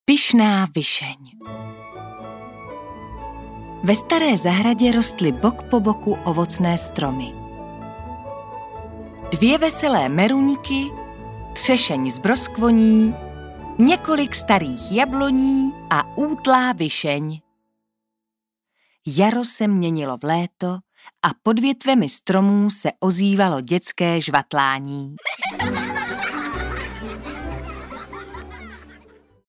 Pyšná višeň. Ve staré zahradě rostly bok po boku ovocné stromy. 2 veselé meruňky, třešeň z broskvoní, několik starých jabloní a útlá višeň. Jaro se měnilo v léto a pod větvemi stromů se ozývalo dětské žvatlání.